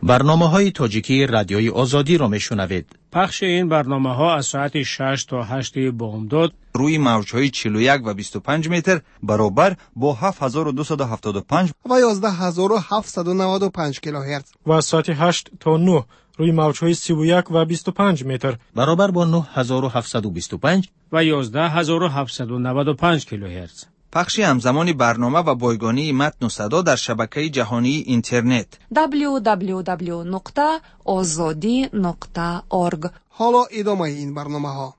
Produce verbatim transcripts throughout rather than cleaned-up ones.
برنامه‌های تاجیکی رادیوی آزادی را میشنوید. پخش این برنامه‌ها از ساعت شش تا هشت بامداد روی موج‌های چهل و یک و بیست و پنج متر برابر با هفت هزار و دویست و هفتاد و پنج و یازده هزار و هفتصد و نود و پنج کیلوهرتز و از ساعت هشت تا نه روی موج‌های سی و یک و بیست و پنج متر برابر با نه هزار و هفتصد و بیست و پنج و یازده هزار و هفتصد و نود و پنج کیلوهرتز. پخش همزمان برنامه و بایگانی متن و صدا در شبکه جهانی اینترنت دبلیو دبلیو دبلیو نقطه آزادی نقطه اورگ. حالا ادامه این برنامه ها.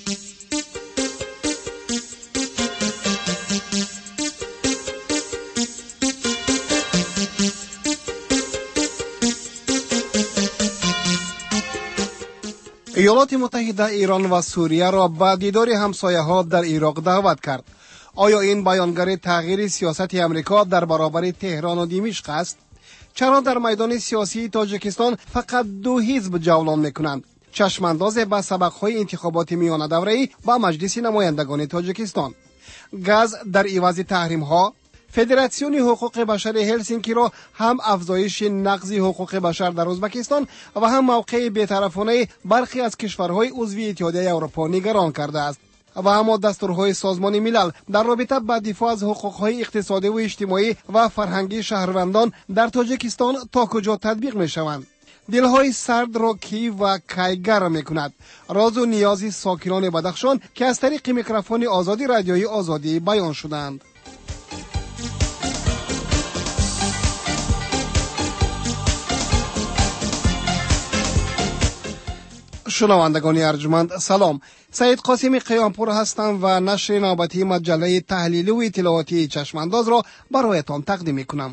ایالات متحده ایران و سوریه را به دیدار همسایه ها در عراق دعوت کرد. آیا این بیانگر تغییر سیاست امریکا در برابر تهران و دمشق است؟ چرا در میدان سیاسی تاجیکستان فقط دو حزب جولان میکنند؟ چشمانداز به سبقهای انتخابات میانه دوره‌ای با مجلس نمایندگان تاجیکستان. گاز در عوض تحریم ها. فدراسیون حقوق بشر هلسینکی را هم افزایش نقض حقوق بشر در ازبکستان و هم موقع بی‌طرفانه برخی از کشورهای عضو اتحادیه اروپا نگران کرده است و اما دستورهای سازمان ملل در رابطه با دفاع از حقوقهای اقتصادی و اجتماعی و فرهنگی شهروندان در تاجیکستان تا کجا تطبیق می شوند؟ دلهای سرد را کی و کی گرم می کند؟ راز و نیازی ساکنان بدخشان که از طریق میکروفون آزادی رادیوی آزادی بیان شدند. شنوندگان ارجمند سلام، سعید قاسمی قیامپور هستم و نشر نوبتی مجله تحلیلی و اطلاعاتی چشمانداز را برایتان تقدیم میکنم.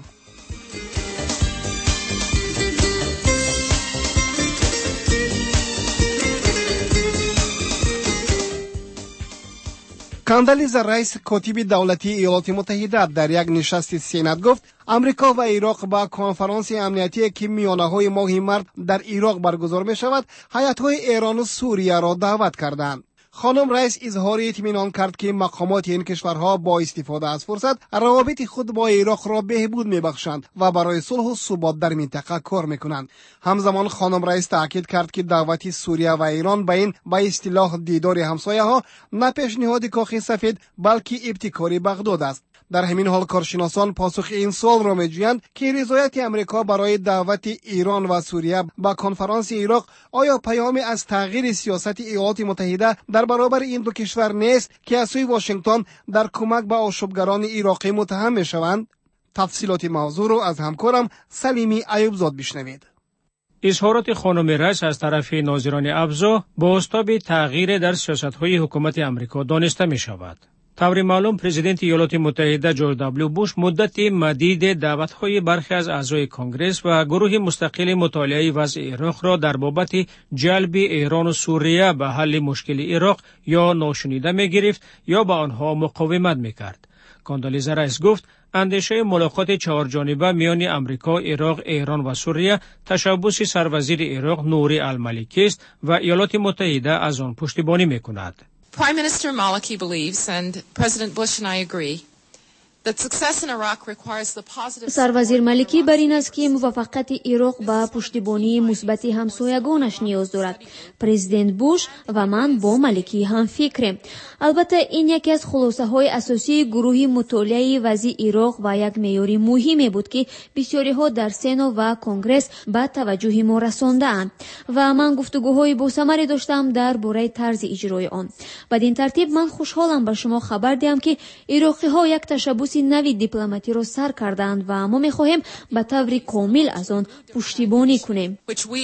کاندالیزا رئیس کاتب دولتی ایالات متحده در یک نشست سینات گفت امریکا و عراق با کنفرانس امنیتی که میانه‌های ماه مارس در عراق برگزار می شود هیئت‌های ایران و سوریه را دعوت کردند. خانم رئیس اظهار اطمینان کرد که مقامات این کشورها با استفاده از فرصت روابط خود با عراق را بهبود می‌بخشند و برای صلح و ثبات در منطقه کار می‌کنند. همزمان خانم رئیس تاکید کرد که دعوت سوریه و ایران به این به اصطلاح دیدار همسایه‌ها نه پیشنهاد کاخ سفید بلکه ابتکار بغداد است. در همین حال کارشناسان پاسخ این سوال را می‌جویند که رضایت امریکا برای دعوت ایران و سوریه به کنفرانس عراق آیا پیامی از تغییر سیاست ایالات متحده در برابر این دو کشور نیست که از سوی واشنگتن در کمک به آشوبگران عراقی متهم می‌شوند؟ تفصیلات موضوع را از همکارم سلیمی ایوبزاد بشنوید. اظهارات خانم رئیس از طرف ناظران ابزا با اسباب تغییر در سیاست‌های حکومت امریکا دانسته می‌شود. طور معلوم پرزیدنت ایالات متحده جورج دبلیو بوش مدت مدید دعوت‌های برخی از اعضای کنگره و گروه مستقل مطالعه وضع عراق را در بابت جلب ایران و سوریه به حل مشکل عراق یا ناشنیده می‌گرفت یا به آنها مقاومت می‌کرد. کاندالیزا رئیس گفت اندیشه ملاقات چهارجانبه میان امریکا، عراق، ایران و سوریه تشبث سروزیر عراق نوری المالکی است و ایالات متحده از آن پشتیبانی می‌کند. Prime Minister Maliki believes, and President Bush and I agree, that success in Iraq requires the positive. سروزیر مالکی بر این است که موفقیت عراق با پشتیبانی مثبت همسایگانش نیاز دارد. پرزیدنت بوش و من با مالکی هم فکریم. البته این یکی از خلاصه های اساسی گروه مطالعه وضع عراق و یک معیار مهمی بود که بسیاری ها در سنا و کنگره به توجه ما رساندند و من گفتگوهای با ثمری داشتم در باره طرز اجرای آن. بدین ترتیب من خوشحالم به شما خبر دهم که عراقی ها یک تشبث نوی دیپلماتی را سر کردند و ما می‌خواهیم به طور کامل از آن پشتیبانی کنیم.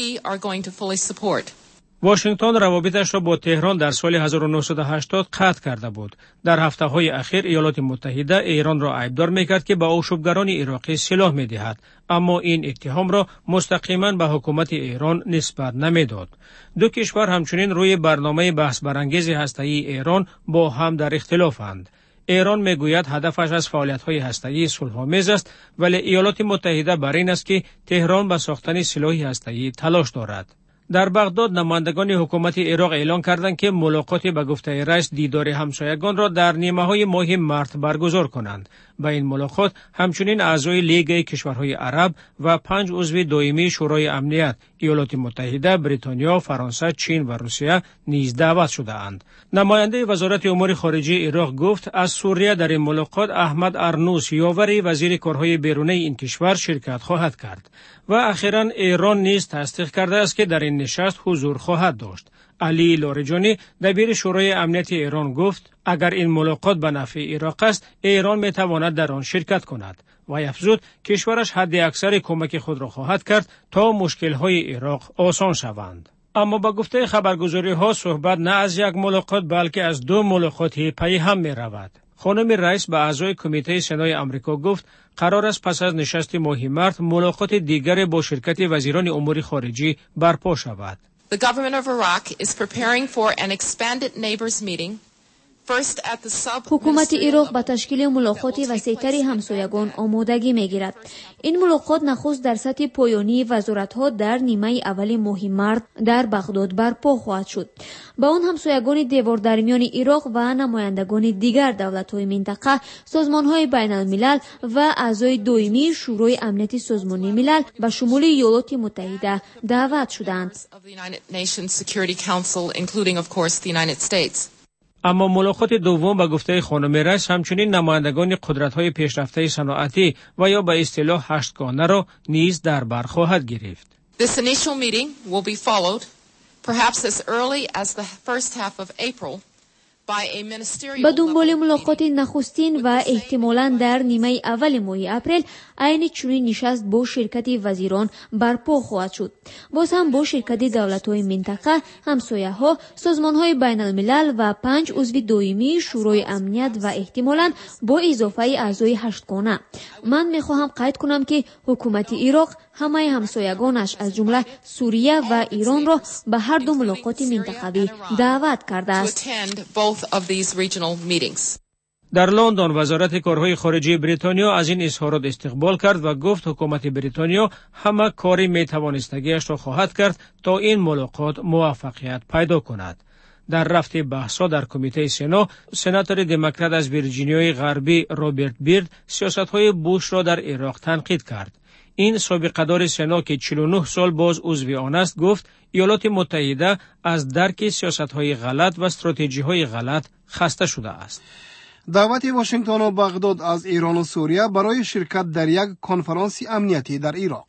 واشنگتن روابطش را با تهران در سال هزار و نهصد و هشتاد قطع کرده بود. در هفته‌های اخیر ایالات متحده ایران را عیبدار می‌کرد که به آشوبگران عراقی سلاح می‌دهد، اما این اتهام را مستقیما به حکومت ایران نسبت نمی‌داد. دو کشور همچنین روی برنامه بحث برانگیز هسته‌ای ایران با هم در اختلافند. ایران میگوید هدفش از فعالیت‌های هسته‌ای صلح‌آمیز است، ولی ایالات متحده بر این است که تهران به ساختن سلاح هسته‌ای تلاش دارد. در بغداد نمایندگان حکومت عراق اعلان کردند که ملاقات به گفته رئیس دیدار همسایگان را در نیمه‌های ماه مارس برگزار کنند. به این ملاقات همچنین اعضای لیگ کشورهای عرب و پنج عضو دائمی شورای امنیت ایالات متحده، بریتانیا، فرانسه، چین و روسیه نیز دعوت شده‌اند. نماینده وزارت امور خارجه عراق گفت از سوریه در این ملاقات احمد ارنوس یاور وزیر کارهای بیرونی این کشور شرکت خواهد کرد و اخیراً ایران نیز تصدیق کرده است که در این نشست حضور خواهد داشت. علی لاریجانی دبیر شورای امنیت ایران گفت اگر این ملاقات به نفع عراق است ایران می تواند در آن شرکت کند و افزود کشورش حد اکثر کمک خود را خواهد کرد تا مشکل‌های عراق آسان شوند. اما با گفته خبرگزاری ها صحبت نه از یک ملاقات بلکه از دو ملاقات پی هم می رود. خانم رئیس به اعضای کمیته سنای آمریکا گفت قرار است پس از نشست ماه مارس ملاقات دیگر با شرکت وزیران امور خارجه برپا شود. The government of Iraq is preparing for an expanded neighbors meeting. حکومت عراق به تشکیل ملاقات وسیع‌تری همسایگان آمادگی می‌گیرد. این ملاقات نخست در سطح پایانی وزارت‌ها در نیمه اول ماه مارس در بغداد برپا خواهد شد. با آن همسایگان دیوار درمیان عراق و نمایندگان دیگر دولت‌های منطقه، سازمان‌های بین‌الملل و اعضای دائمی شورای امنیت سازمان ملل به شمول ایالات متحده دعوت شدند. اما ملاقات دوم به گفته خانم رئیس همچنین نمایندگان قدرت‌های پیشرفته صنعتی و یا به اصطلاح هشتگانه را نیز در بر خواهد گرفت. This initial meeting will be followed perhaps as early as the first half of April by a ministerial به دنبال ملاقات نخستین و احتمالاً در نیمه اول ماه اپریل عین چنین نشست با شرکت وزیران برپا خواهد شد. باز هم با شرکت دولت‌های منطقه، همسایه‌ها، سازمان‌های بین‌الملل و پنج عضو دائمی شورای امنیت و احتمالاً با اضافه اعضای هشتگانه. من می‌خواهم قید کنم که حکومت عراق همه همسایگانش از جمله سوریه و ایران را به هر دو ملاقات منطقوی دعوت کرده است. در لندن وزارت کارهای خارجه بریتانیا از این اظهارات استقبال کرد و گفت حکومت بریتانیا همه کاری میتوانستگیش را خواهد کرد تا این ملاقات موفقیت پیدا کند. در رفت بحث‌ها در کمیته سنا، سناتور دموکرات از ویرجینیای غربی رابرت بیرد سیاست‌های بوش را در عراق تنقید کرد. این سابقه‌دار سنا که چهل و نه سال باز عضو آن است گفت ایالات متحده از درک سیاست‌های غلط و استراتژی‌های غلط خسته شده است. دعوت واشنگتن و بغداد از ایران و سوریه برای شرکت در یک کنفرانس امنیتی در عراق.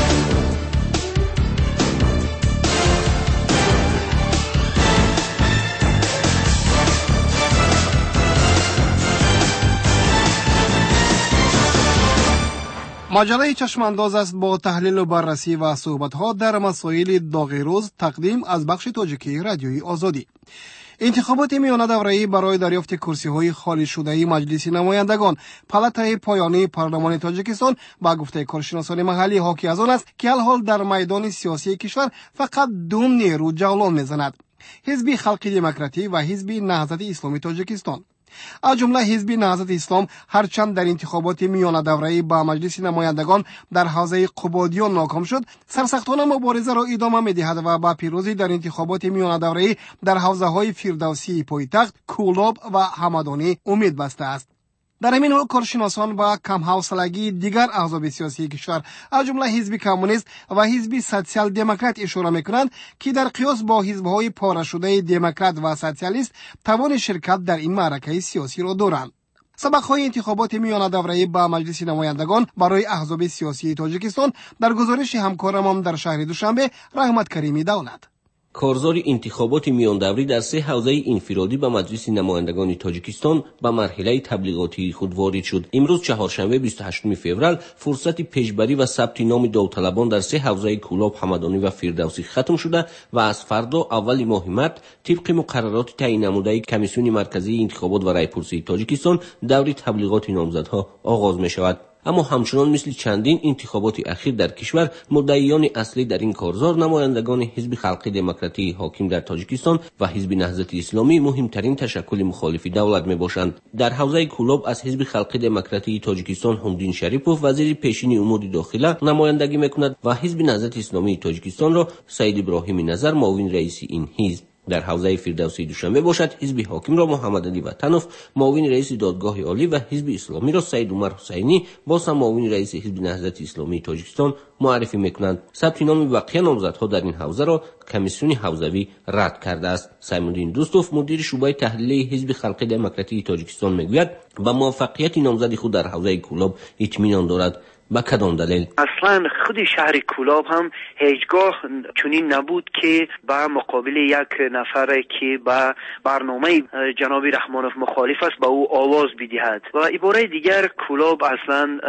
مجله چشم انداز است با تحلیل و بررسی و صحبت‌ها در مسائل داغ روز تقدیم از بخش تاجیکی رادیوی آزادی. انتخابات میانه دوره‌ای برای دریافت کرسی‌های خالی شده مجلس نمایندگان پالاتای پایانی پارلمان تاجیکستان با گفته کارشناسان محلی حاکی از آن است که الحال در میدان سیاسی کشور فقط دو نیرو جولان می‌زند: حزب خلق دموکراتی و حزب نهضت اسلامی تاجیکستان. از جمله حزب نهضت اسلام هرچند در انتخابات میانه دوره‌ای با مجلس نمایندگان در حوزه قبادیان ناکام شد، سرسختانه مبارزه را ادامه می‌دهد و با پیروزی در انتخابات میانه دوره‌ای در حوزه‌های فردوسی پایتخت، کولاب و همدانی امید بسته است. در همین حال کارشناسان با کم حوصلگی دیگر احزاب سیاسی کشور از جمله حزب کمونیست و حزب سوسیال دموکرات اشاره می‌کنند که در قیاس با حزب‌های پاره شده دموکرات و سوسیالیست توان شرکت در این معرکه سیاسی را دارند. سبق‌های انتخابات میانه دوره‌ای با مجلس نمایندگان برای احزاب سیاسی تاجیکستان در گزارش همکارم در شهر دوشنبه رحمت کریمی دولت. کارزار انتخابات میان دوری در سه حوزه انفرادی به مجلس نمایندگان تاجیکستان به مرحله تبلیغاتی خود وارد شد. امروز چهارشنبه بیست و هشتم فوریه فرصت پیشبری و ثبت نام داوطلبان در سه حوزه کولاب، همدانی و فردوسی ختم شده و از فردا اول ماه مارس طبق مقررات تعیین نموده کمیسیون مرکزی انتخابات و رایپرسی تاجیکستان دور تبلیغات نامزدها آغاز می شود. اما همچنان مثل چندین انتخابات اخیر در کشور مدعیان اصلی در این کارزار نمایندگان حزب خلق دموکراتی حاکم در تاجیکستان و حزب نهضت اسلامی مهمترین تشکل مخالف دولت می باشند. در حوزه کولاب از حزب خلق دموکراتی تاجیکستان حمدین شریپوف وزیر پیشین امور داخله نمایندگی میکند و حزب نهضت اسلامی تاجیکستان را سید ابراهیم نظر معاون رئیس این حزب. در حوزه فردوسی دوشنبه باشد، حزب حاکم را محمد علی وطنوف، معاون رئیس دادگاه عالی و حزب اسلامی را سید عمر حسینی با معاون رئیس حزب نهضت اسلامی تاجیکستان معرفی میکنند. ثبت نام بقیه نامزدها در این حوزه را کمیسیون حوزوی رد کرده است. سیمالدین دوستوف، مدیر شعبه تحلیلی حزب خلق دموکراتیک تاجیکستان میگوید با موفقیت نامزد خود در حوزه کولاب اطمینان دارد. با کدام دلیل؟ اصلا خود شهر کولاب هم هیچگاه چنین نبود که با مقابل یک نفر که با برنامه جناب رحمانوف مخالف است با او آواز بدهد. و عباره دیگر کولاب اصلا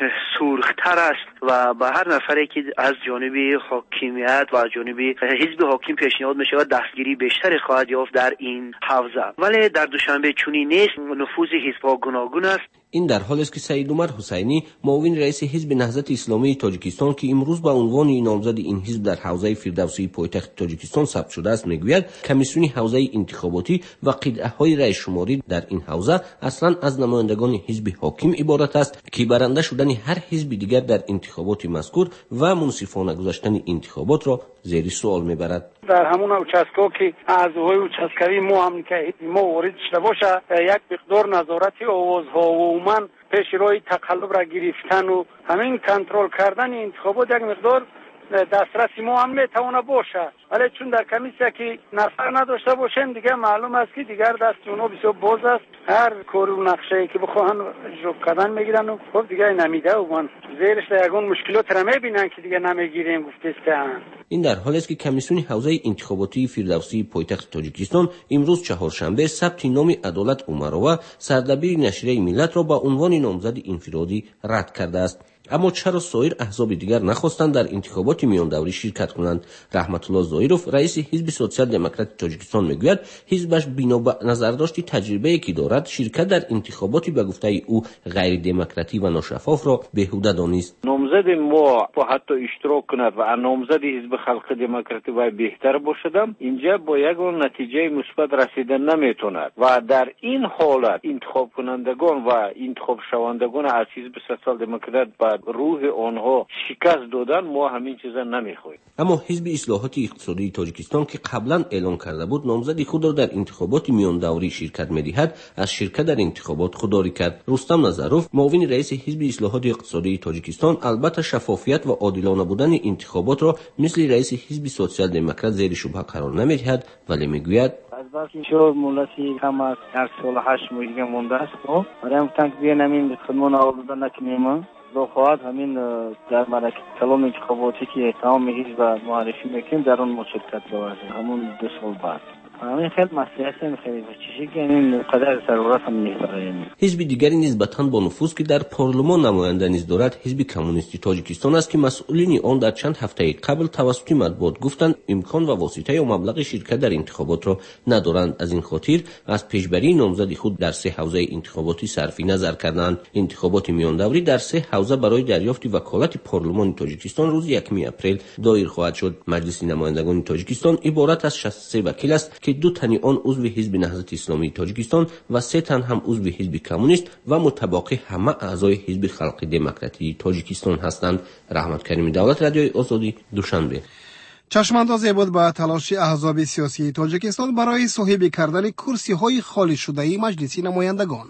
سرختر است و با هر نفری که از جانب حاکمیت و از جانب حزب حاکم پیشنهاد می شود دستگیری بیشتر خواهد یافت در این حوزه. ولی در دوشنبه چنین نیست، نفوذ حزب‌ها گوناگون است. این در حالی است که سید عمر حسینی، معاون رئیس حزب نهضت اسلامی تاجیکستان که امروز با عنوان نامزد این حزب در حوزه فردوسی پایتخت تاجیکستان ثبت شده است، میگوید کمیسیون حوزه انتخاباتی و قطعه‌های رأی شماری در این حوزه اصلا از نمایندگان حزب حاکم عبارت است که برنده شدن هر حزب دیگر در انتخابات مذکور و منصفانه گذشتن انتخابات را زیر سوال میبرد. در همون اوچاسکو که از های اوچاسکوی ما هم که ما وارد شده باشه، یک مقدار نظارت آوازها و من پیش روی تقلب را گرفتن و همین کنترل کردن انتخابات یک مقدار دسترسی ما هم میتونه باشه. ولی چون در کمیسیون که نفر نداشته باشن دیگه معلوم است که دیگر دست اونا بسیار باز است. هر کار و نقشه که بخواهن اجرا کردن میگیرن و خب دیگه نمیده و من زیرش یگان مشکلات را میبینن که دیگه نمیگیریم گفته است. این در حالی است که کمیسیون حوزه انتخاباتی فردوسی پایتخت تاجیکستان امروز چهارشنبه ثبت نام عدالت عمروا، سردبیر نشریه ملت را با عنوان نامزد انفرادی رد کرده است. اما چرا سایر احزاب دیگر نخواستند در انتخابات میان دوری شرکت کنند؟ رحمت الله ظاهروف، رئیس حزب سوسیال دموکرات تاجیکستان میگوید حزبش بنا به نظرداشت تجربه‌ای که دارد شرکت در انتخاباتی به گفته او غیر دموکراتی و ناشفاف را بیهوده دانست. نامزد ما با حتی اشتراک کند و نامزد حزب خلق دموکراتی و بهتر باشدم، اینجا با یک نتیجه مثبت رسیدن نمیتوند و در این حالت انتخاب کنندگان و انتخاب شوندگان از حزب سوسیال دموکرات با روح آنها شکست دادن ما همین چیزا نمیخوایم. اما حزب اصلاحات اقتصادی تاجیکستان که قبلا اعلام کرده بود نامزد خود را در انتخابات میان دوری شرکت می‌دهد، از شرکت در انتخابات خودداری کرد. رستم نظروف، معاون رئیس حزب اصلاحات اقتصادی تاجیکستان، البته شفافیت و عادلانه بودن انتخابات را مثل رئیس حزب سوسیال دموکرات زیر شبهه قرار نمی‌دهد، ولی میگوید از بس شو مولتی کم از یک سال هشت ماه دیگه مونده است و برای تنگ بیانمین خدمون آورده نکنیم دو خواهد همین در مرکز کلام انتخاباتی که تمام حزب معرفی میکنیم در اون مشارکت بورزیم همون دو سال بعد. همین خیلی مسئله است، خیلی چیزی که این قدر ضرورت هم نیست برای این. حزب دیگری نسبتاً با نفوذ که در پارلمان نماینده نیز دارد، حزب کمونیستی تاجیکستان است که مسئولین آن در چند هفته قبل توسط مطبوعات گفتند امکان و واسطه یا مبلغ شرکت در انتخابات را ندارند. از این خاطر از پیشبری نامزد خود در سه حوزه انتخاباتی صرفی نظر کردند. انتخابات میان دوری در سه حوزه برای دریافت وکالت پارلمان تاجیکستان روز یکم اپریل دایر خواهد شد. مجلس نمایندگان تاجیکستان عبارت از شصت و سه وکیل است که دو تن آن عضو حزب نهضت اسلامی تاجیکستان و سه تن هم عضو حزب کمونیست و متباقی همه اعضای حزب خلق دموکراتی تاجیکستان هستند. رحمت کریمی، دولت رادیوی آزادی، دوشنبه. چشماندازی بود به تلاش احزاب سیاسی تاجیکستان برای صاحب کردن کرسی های خالی شده مجلس نمایندگان.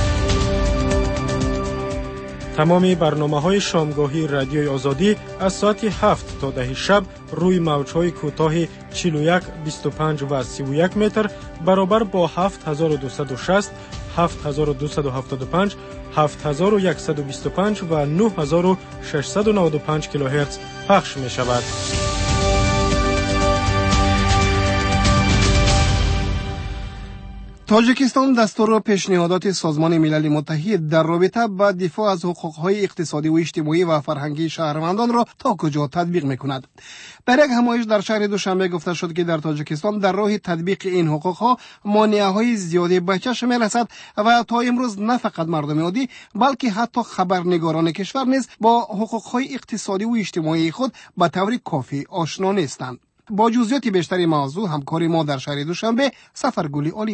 تمامی برنامه‌های شامگاهی رادیوی آزادی از ساعت هفت تا ده شب روی موج‌های کوتاه چهل و یک، بیست و پنج و سی و یک متر برابر با هفت هزار و دویست و شصت، هفت هزار و دویست و هفتاد و پنج، هفت هزار و صد و بیست و پنج و نه هزار و ششصد و نود و پنج کیلوهرتز پخش می‌شود. تاجیکستان دستور پیشنهادات سازمان ملل متحد در رابطه با دفاع از حقوق‌های اقتصادی و اجتماعی و فرهنگی شهروندان را تا کجا تطبیق می‌کند. در یک همایش در شهر دوشنبه گفته شد که در تاجیکستان در راه تطبیق این حقوق‌ها مانعه‌های زیادی به چشم می‌رسد و تا امروز نه فقط مردم عادی بلکه حتی خبرنگاران کشور نیز با حقوق‌های اقتصادی و اجتماعی خود به طور کافی آشنا نیستند. با جزئیات بیشتری موضوع همکار ما در شهر دوشنبه سفرگل عالمی.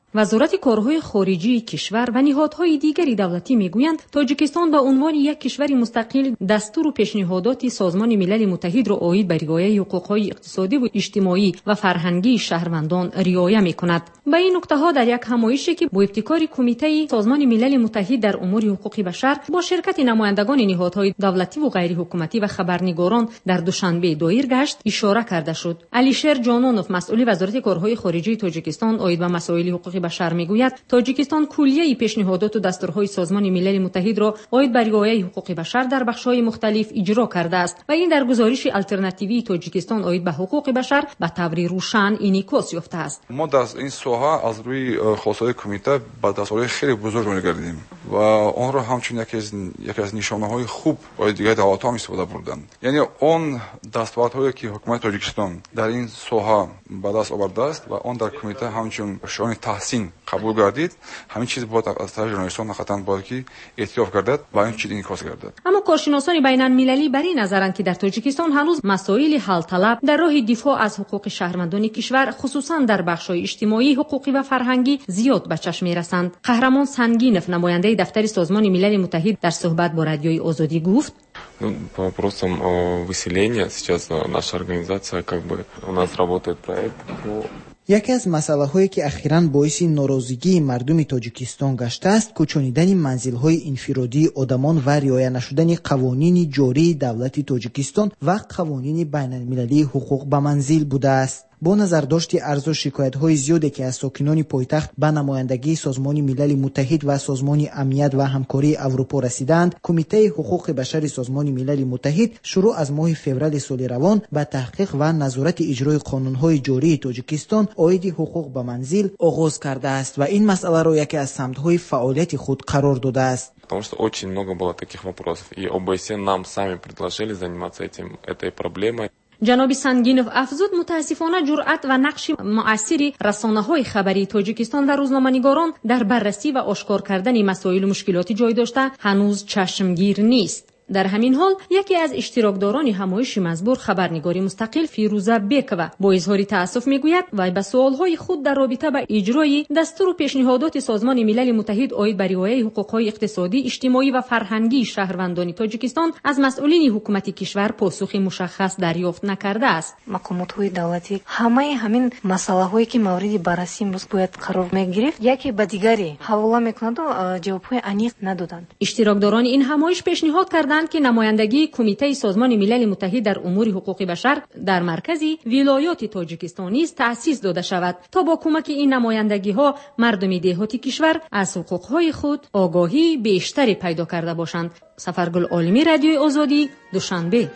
وزارت کارهای خارجی کشور و نهادهای دیگری دولتی میگویند تاجیکستان به عنوان یک کشور مستقل دستور و پیشنهادات سازمان ملل متحد را عاید به رعایت حقوقهای اقتصادی و اجتماعی و فرهنگی شهروندان رعایت میکند. به این نکته ها در یک همایشی که با ابتکار کمیته سازمان ملل متحد در امور حقوق بشر با شرکت نمایندگان نهادهای دولتی و غیر حکومتی و خبرنگاران در دوشنبه دایر گشت اشاره کرده شد. علیشیر جانونوف مسئول وزارت کارهای خارجی تاجیکستان عاید به مسائل حقوق بشر میگوید تاجیکستان کلیه پیشنهادات و دستورهای سازمان ملل متحد را عاید به رعایت حقوق بشر در بخش‌های مختلف اجرا کرده است و این در گزارش آلترناتیوی تاجیکستان عاید به حقوق بشر به طور روشن انعکاس یافته است. ما در این ساحه از روی خواستهای کمیته به دستورهای خیلی بزرگ می‌گردیم و آن را همچون یکی از یکی از نشانه‌های خوب برای دیگر دولت‌ها استفاده بردند. یعنی اون دستاوردهایی که حکومت تاجیکستان در این ساحه به دست آورده است و اون در کمیته همچون شان تحسین قبول گردید، همین چیز باید از طرف ژورنالیستان نخواهد باید که اعتراف گردد و این چیز انعکاس گردد. اما کارشناسان بین المللی بر این نظرند که در تاجیکستان هنوز مسائل حل طلب در راه دفاع از حقوق شهروندان کشور خصوصا در بخش‌های اجتماعی، حقوقی و فرهنگی زیاد به چشم می‌رسند. قهرمان سنگینов نماینده دفتر سازمان ملل متحد در صحبت با رادیوی آزادی گفت: По вопросам выселения сейчас наша организация как бы у нас работает проект по یکی از مسائلی که اخیراً باعث ناراضگی مردم تاجیکستان گشته است کوچانیدن منزل‌های انفرادی آدمان و رعایت نشدن قوانین جاری دولت تاجیکستان و قوانین بین‌المللی حقوق به منزل بوده است. با نظر داشت عرض و شکایت‌های زیادی که از ساکنان پایتخت به نمایندگی سازمان ملل متحد و سازمان امنیت و همکاری اروپا رسیدند، کمیته حقوق بشر سازمان ملل متحد شروع از ماه فوریه سال روان به تحقیق و نظارت اجرای قانون‌های جاری تاجیکستان عاید حقوق به منزل آغاز کرده است و این مسئله را یکی از سمت‌های فعالیت خود قرار داده است. Потому что очень много было таких вопросов, и о бэ эс эн нам сами предложили заниматься этим этой проблемой. جناب سنگینов افزود متاسفانه جرأت و نقش مؤثر رسانه‌های خبری تاجیکستان و روزنامه‌نگاران در بررسی و آشکار کردن مسائل و مشکلات جای داشته هنوز چشمگیر نیست. در همین حال یکی از اشتراکداران همایش مزبور خبرنگاری مستقل فیروزه بیکوه با اظهار تأسف میگوید و به سوالهای خود در رابطه با اجرای دستور و پیشنهادات سازمان ملل متحد عاید به رعایت حقوق‌های اقتصادی، اجتماعی و فرهنگی شهروندان تاجیکستان از مسئولین حکومت کشور پاسخ مشخص دریافت نکرده است. مقامات دولتی همه همین مسائلی که مورد بررسی امروز باید قرار میگرفت یکی به دیگری حواله میکنند و جوابهای عمیق ندادند. اشتراکداران این همایش پیشنهاد کردند که نمایندگی کمیته سازمان ملل متحد در امور حقوق بشر در مرکز ولایات تاجیکستان نیز تأسیس داده شود تا با کمک این نمایندگی ها مردم دهاتی کشور از حقوق های خود آگاهی بیشتری پیدا کرده باشند. سفرگل عالمی، رادیوی آزادی، دوشنبه.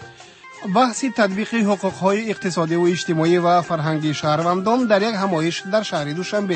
بحث تطبیق حقوق های اقتصادی و اجتماعی و فرهنگی شهروندان در یک همایش در شهر دوشنبه.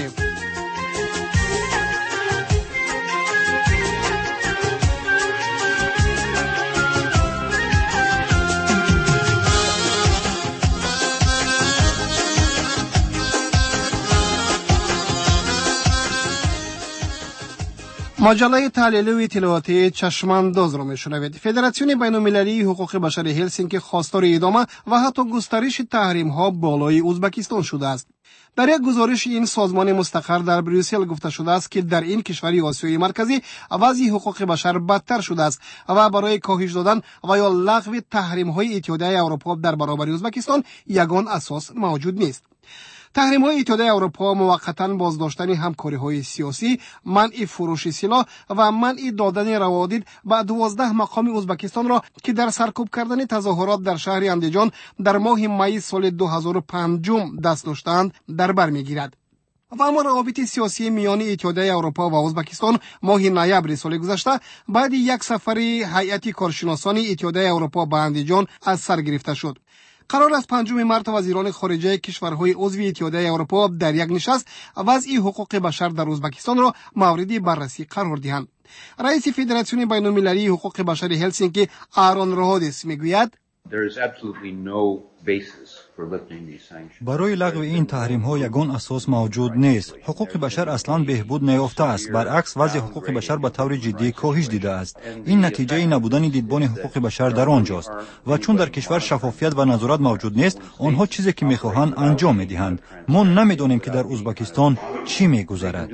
مجله تحلیلی و اطلاعاتی چشمانداز را میشنوید. فدراسیون بین‌المللی حقوق بشر هلسینکی خواستار ادامه و حتی گسترش تحریم ها بالای ازبکستان شده است. در یک گزارش این سازمان مستقر در بریسل گفته شده است که در این کشور آسیای مرکزی وضع حقوق بشر بدتر شده است و برای کاهش دادن و یا لغو تحریم های اتحادیه اروپا در برابر ازبکستان یگان اساس موجود نیست. تحریم های اتحادیه اروپا موقتا بازداشتن همکاری های سیاسی، منع فروش سلاح و منع دادن روادید به دوازده مقام ازبکستان را که در سرکوب کردن تظاهرات در شهر اندیجان در ماه می سال دو هزار و پنج دست داشتند در بر میگیرد. و اما روابط سیاسی میان اتحادیه اروپا و ازبکستان ماه نوامبر سال گذشته بعد یک سفر هیئت کارشناسان اتحادیه اروپا به اندیجان از سر گرفته شد. قرار است پنجم مارس وزیران خارجه کشورهای عضو اتحادیه اروپا در یک نشست وضع حقوق بشر در ازبکستان را مورد بررسی قرار دهند. رئیس فدراسیون بین‌المللی حقوق بشر هلسینکی آرون روهادس میگوید برای لغو این تحریم ها یگان اساس موجود نیست. حقوق بشر اصلا بهبود نیافته است، برعکس وضع حقوق بشر به طور جدی کاهش دیده است. این نتیجه نبودن دیدبان حقوق بشر در آنجاست و چون در کشور شفافیت و نظارت موجود نیست، آنها چیزی که میخواهند انجام میدهند. ما نمیدانیم که در ازبکستان چی میگذرد.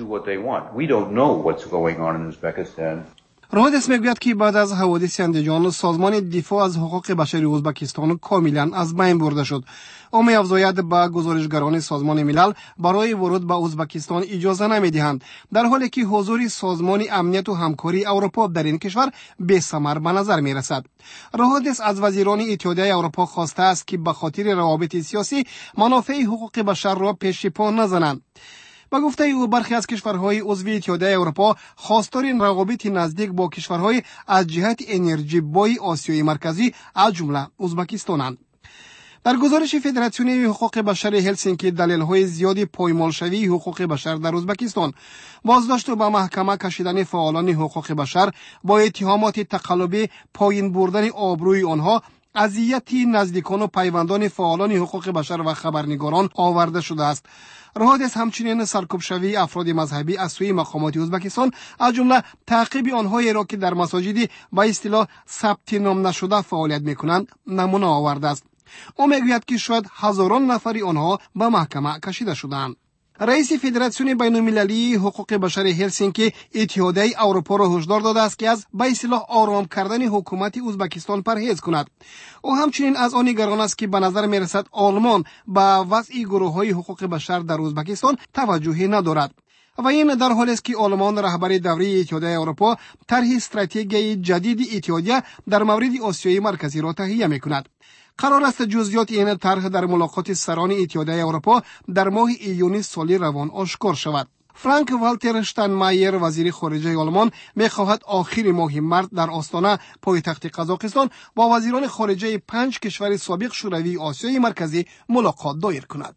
روحدث میگوید که بعد از حوادث اندیجان سازمان دفاع از حقوق بشری ازبکستان کاملا از بین برده شد. او می‌افزاید به گزارشگران سازمان ملل برای ورود به ازبکستان اجازه نمی‌دهند، در حالی که حضور سازمان امنیت و همکاری اروپا در این کشور بی‌ثمر به نظر می‌رسد. روحدث از وزیران اتحادیه اروپا خواسته است که به خاطر روابط سیاسی منافع حقوق بشر را پیش پا نزنند. با گفته او برخی از کشورهای عضو اتحادیه اروپا خواستار روابط نزدیک با کشورهای از جهت انرژی بای آسیای مرکزی از جمله ازبکستانند. در گزارش فدراسیون حقوق بشر هلسینکی دلایل زیادی پایمالشوی حقوق بشر در ازبکستان، بازداشت و به محکمه کشیدن فعالان حقوق بشر با اتهامات تقلبی، پایین بردن آبروی آنها، اذیت نزدیکان و پیوندان فعالان حقوق بشر و خبرنگاران آورده شده است. روحدث همچنین سرکوب شوی افراد مذهبی از سوی مقامات ازبکستان از جمله تعقیب آنهایی را که در مساجد با اصطلاح ثبت نام نشده فعالیت میکنند نمونه آورده است. او میگوید که شاید هزاران نفری آنها به محکمه کشیده شدند. رئیس فدراسیون بین‌المللی حقوق بشر هلسینکی اتحادیه اروپا را هشدار داده است که از به اصطلاح آرام کردن حکومت ازبکستان پرهیز کند. او همچنین از آن نگران است که به نظر میرسد آلمان به وضع گروه‌های حقوق بشر در ازبکستان توجهی ندارد و این در حالی است که آلمان رهبر دوره اتحادیه اروپا طرح استراتژی جدید اتحادیه در مورد آسیای مرکزی را تهیه می‌کند. قرار است جزئیات این طرح در ملاقات سران اتحادیه اروپا در ماه ایون سال روان آشکار شود. فرانک والتر شتاینمایر وزیر خارجه آلمان می‌خواهد آخر ماه مارس در آستانه پایتخت قزاقستان با وزیران خارجه پنج کشور سابق شوروی آسیای مرکزی ملاقات دایر کند.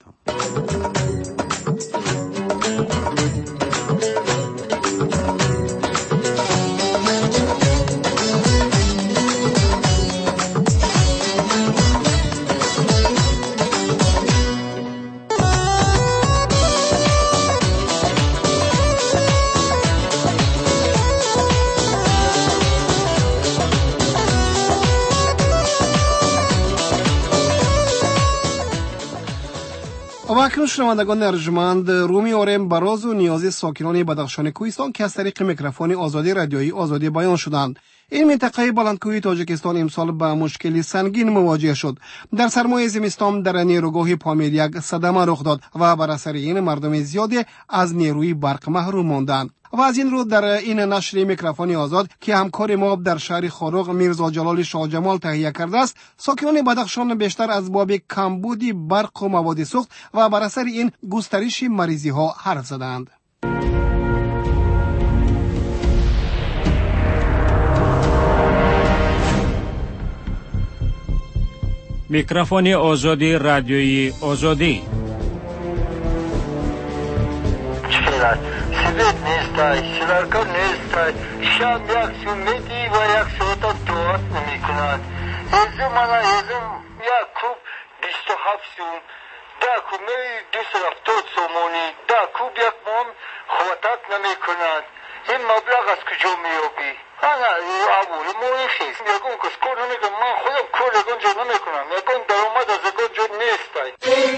و اکنون شنوندگان ارجمند، رو می‌آوریم به راز و نیاز ساکنان بدخشان کوهستان که از طریق میکروفون آزادی رادیویی آزادی بیان شدند. این منطقه بلندکوهی تاجیکستان امسال با مشکلی سنگین مواجه شد. در سرمای زمستان در نیروگاه پامیر یک صدمه رخ داد و بر اثر این مردم زیادی از نیروی برق محروم ماندند. و از این رو در این نشر میکروفون آزاد که همکار ما در شهر خاروق میرزا جلال شاه جمال تهیه کرده است، ساکنان بدخشان بیشتر از باب کمبودی برق و مواد سوخت و بر اثر این گسترش مریضی ها حرف زدند. میکروفون آزادی رادیویی آزادی. سویت نیستای، شلارکار نیستای، شام یک سومیتی و یک سوتا دوات نمی کنند. ایزو مانا ایزو یک کوب بیست و هفت سوم، دا کوبی دوست رفتاد سومونی، دا کوب یک مام خواتت نمی کنند. این مبلغ از کجا میابی؟ انا اول موی خیست. یکون کس کار نمی کنم، من خودم کار یکون جو نمی کنم. یکون درآمد از یکون جو نیستای.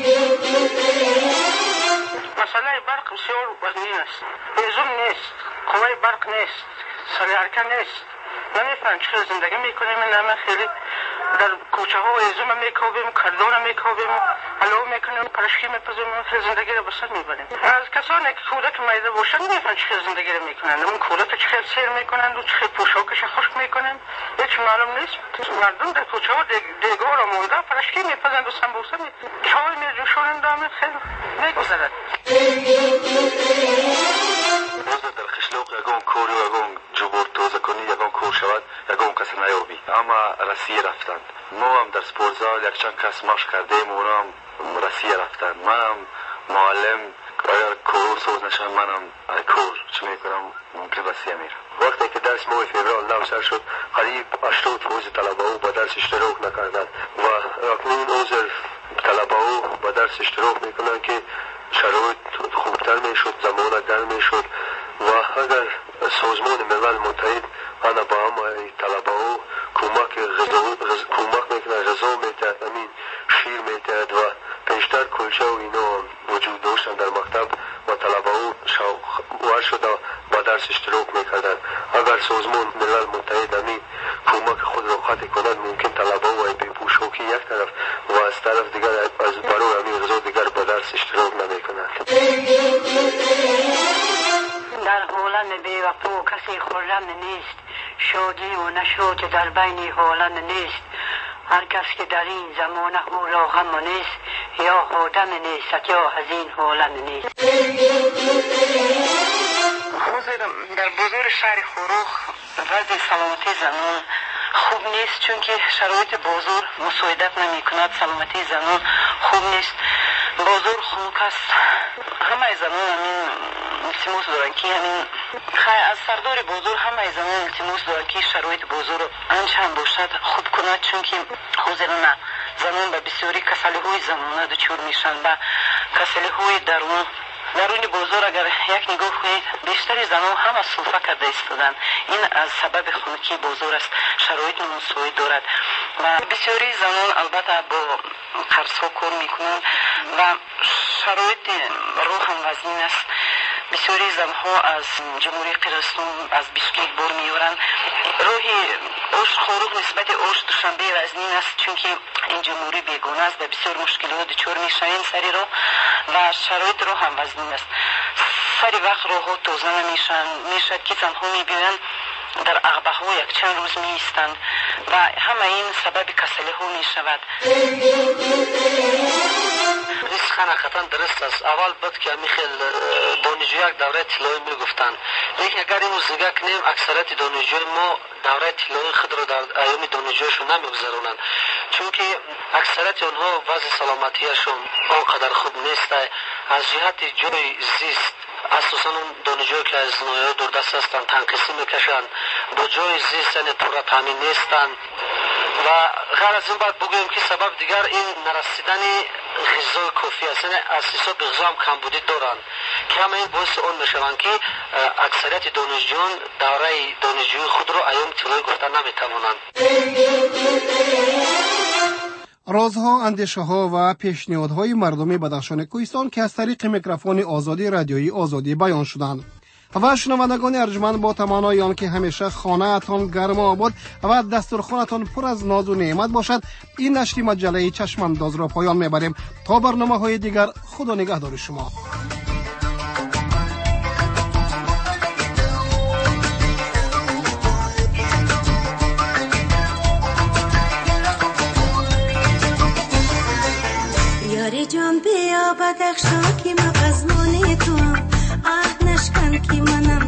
مسئله برق بسیار وزنی است. هیزم نیست، قوه برق نیست، سریعرکه نیست. نمیفهم چه زندگی میکنیم. نمه خیلی در کوچه ها هیزم میکوبیم، کردون میکوبیم، علو میکنیم، پرشکی میپزیم، خیلی زندگی رو بسر میبریم. از کسانی که کودک میده باشن نمیفهم چه زندگی رو میکنند. اون کودک چه خیلی سیر میکنند و چه خیلی پوشاکش خشک میکنند. هیچ معلوم نیست. مردم در کوچه ها دیگار و مونده پرشکی میپزند و سنبوسه میکنند. چای میجوشونند دامه خیلی میگذرد. روز در خشلوق یکون کوری و یکون جبور توزه کنی یکون کور شود یکون کس نیابی. اما رسیه رفتند. ما هم در سپورتزال یک چند کس ماش کردیم و اونا هم رسیه رفتند. من هم معلم اگر کورو سوز نشم منم کور چه میکنم ممکن رسیه میرم. وقتی که درس ماه فوریه نو سر شد قریب هشتاد فوز طلبه او با درس اشتراک نکردند. درس اشتراک میکنن که شرایط خوبتر میشد، زمان در میشد و اگر سازمان ملل متحد انا با همه طلبه ها کمک غذا کمک میکنه، غذا میتهد، امین شیر میتهد و پیشتر کلچه و اینا وجود داشتن در مکتب و طلبه ها شوق شده با درس اشتراک میکردن. اگر سازمان ملل متحد امین کمک خود را قطع کند ممکن طلبه ها بی پوشاکی یک طرف و از طرف دیگر از برای امین غذا دیگر با درس اشتراک نمیکنند. در عالم بی وفا کسی خرم نیست، شادی و نشاط در بین عالم نیست. هر کس که در این زمانه او را غم نیست، یا آدم نیست یا از این عالم نیست. حضور در بزرگ شهر خروخ وضع سلامتی زنان خوب نیست، چون که شرایط بازار مساعدت نمی کند. سلامتی زنان خوب نیست، بازار خنک است. همه زنان همین التماس دارن که همین خیلی از سردار بازار همه زنان التماس دارن که شرایط بازار انچند باشد خوب کند، چون که حضور نه زنان به بسیاری کسلی های زنانه دچار میشن و کسلی های درون درون بازار. اگر یک نگاه کنید بیشتر زنان هم از سلفه کرده ایستادن. این از سبب خنکی بازار است، شرایط مساعد دارد و بسیاری زنان البته با قرض ها کار میکنند و شرایط روح هم وزین است. بسیاری زنها از جمهوری قرقیزستان از بیسکیک بار میارن. روحی اوش خروق نسبت اوش دوشنبه وزنین است، چون که این جمهوری بیگانه است و بسیار مشکلات دچار میشوند سری رو و شرایط رو هم وزنین است. سری وقت روحا توزه نمیشن، میشد که زنها میبینند در عقبه ها یک چند روز می ایستند و همه این سبب کسلی ها می شود. ریسک حقیقتا درست است. اول بود که میخیل دانشجوی یک دوره طلایی می گفتن، لیکن اگر اینو زنگه کنیم اکثریت دانشجوی ما دوره طلایی خود را در ایام دانشجویشون نمیگذرونند، چون که اکثریت آنها وضع سلامتیشون آنقدر خوب نیست. از جهت جای زیست اساسا اون دانشجویی که از نایه دوردست هستن تنقیصی میکشن، با جای زیست یعنی پورا تامین نیستن و غیر از این باید بگویم که سبب دیگر این نرسیدن غذای کافی است. یعنی از حساب غذا هم کمبودی دارن که همه این باعث اون میشوند که اکثریت دانشجویان دوره دانشجویی خود رو ایام طلایی گفتن نمیتوانند. رازها، اندیشه ها و پیشنهادهای مردم بدخشان کوهستان که از طریق میکروفون آزادی رادیویی آزادی بیان شدند. و شنوندگان ارجمند، با تمنای آن که همیشه خانه اتان گرم و آباد و دسترخوانتان پر از ناز و نعمت باشد، این نشر مجله چشم انداز را پایان میبریم. تا برنامه های دیگر، خدا نگهدار شما. یاری جان بیا بدخشان که مغزمانی تو آه نشکن که منم